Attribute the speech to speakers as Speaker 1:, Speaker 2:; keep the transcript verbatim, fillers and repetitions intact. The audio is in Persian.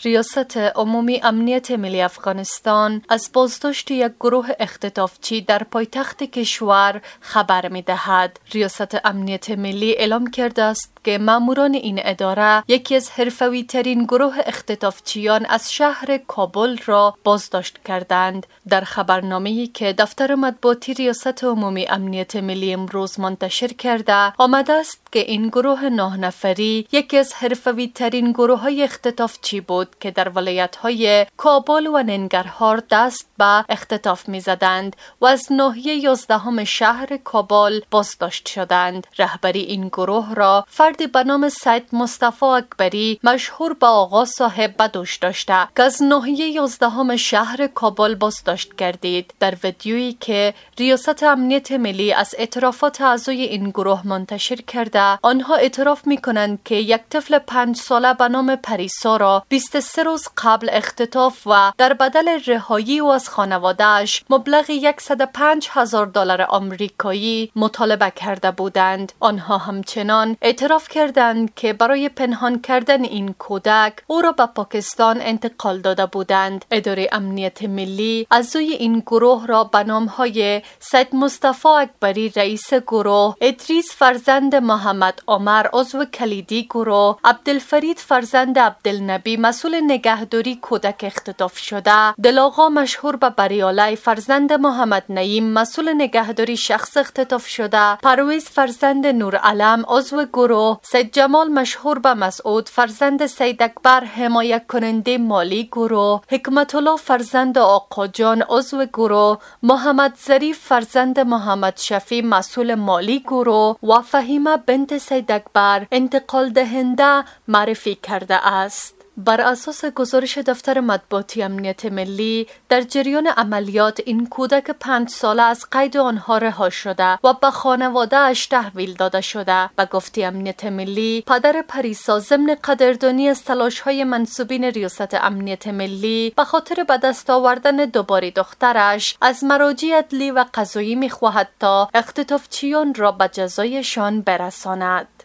Speaker 1: ریاست عمومی امنیت ملی افغانستان از بازداشت یک گروه اختطافچی در پایتخت کشور خبر می دهد. ریاست امنیت ملی اعلام کرده است که ماموران این اداره یکی از حرفه‌ای ترین گروه اختطافچیان از شهر کابل را بازداشت کردند. در خبرنامه‌ای که دفتر مطبوعاتی ریاست عمومی امنیت ملی امروز منتشر کرده آمده است که این گروه نه نفری یکی از حرفه‌ای ترین گروه‌های اختطافچی بود که در ولایت‌های کابل و ننگرهار دست به اختطاف می‌زدند و از ناحیه یازدهم شهر کابل بازداشت شدند. رهبری این گروه را فردی به نام سید مصطفی اکبری مشهور به آقا صاحب به دوش داشته که از ناحیه یازدهم شهر کابل بازداشت گردید. در ویدیویی که ریاست امنیت ملی از اعترافات اعضای این گروه منتشر کرده آنها اعتراف می‌کنند که یک طفل پنج ساله به نام پریسا را بیست و سه روز قبل اختطاف و در بدل رهایی او از خانواده‌اش مبلغ صد و پنج هزار دلار آمریکایی مطالبه کرده بودند. آنها همچنان اعتراف کردند که برای پنهان کردن این کودک او را به پاکستان انتقال داده بودند. اداره امنیت ملی اعضای این گروه را به نام‌های سید مصطفی اکبری رئیس گروه، ادریس فرزند محمد عمر عضو کلیدی گروه، عبدالفرید فرزند عبدالنبی مسئول نگهداری کودک اختطاف شده، دلاغا مشهور به بریالی فرزند محمد نعیم مسئول نگهداری شخص اختطاف شده، پرویز فرزند نورعلم عضو گروه، سید جمال مشهور به مسعود فرزند سید اکبر حمایت کننده مالی گروه، حکمت الله فرزند آقا جان عضو گروه، محمد ظریف فرزند محمد شفی مسئول مالی گروه و فهیمه بنت سید اکبر انتقال دهنده معرفی کرده است. بر اساس گزارش دفتر مطبوعاتی امنیت ملی در جریان عملیات این کودک پنج ساله از قید آنها رها شده و به خانواده اش تحویل داده شده. به گفته امنیت ملی پدر پریسا ضمن قدردانی از تلاش‌های منسوبین ریاست امنیت ملی به خاطر به دست آوردن دوباره دخترش از مراجع عدلی و قضایی می‌خواهد تا اختطافچیان را به جزایشان برساند.